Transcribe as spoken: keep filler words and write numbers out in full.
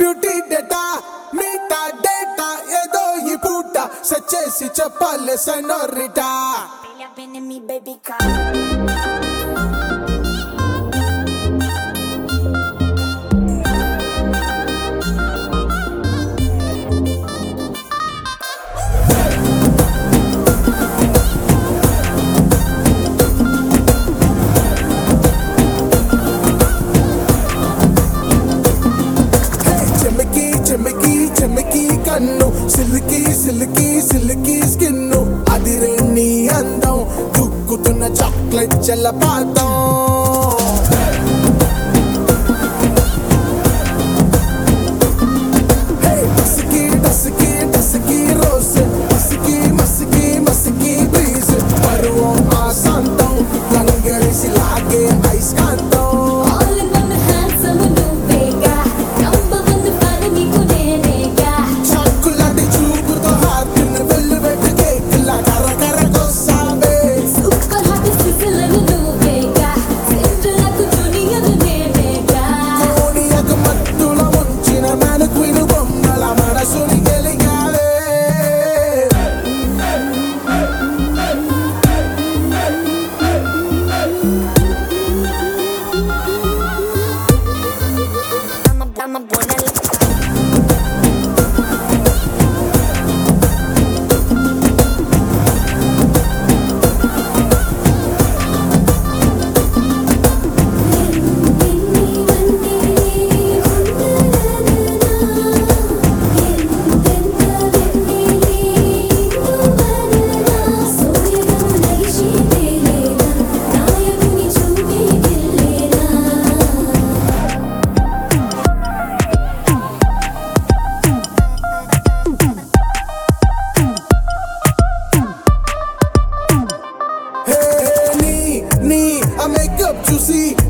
Beauty data meetha data ఏదో ఈ పూట సెట్ చేసి చెప్పాలి సెనోరిటా. చెమకి చెమకి చెమకి కన్ను సిల్కి సిల్కి సిల్కి స్కిన్ను అదిరే నీ అందం దుక్కుతున్న చాక్లెట్ జలపాతం. మసికి డస్కి డస్కి రోస్ మసికి మసికి మసికి బ్రీజ్ పరువం ఆశాంతం లంగరిసి లాగే ఐస్కాంతం. Makeup juicy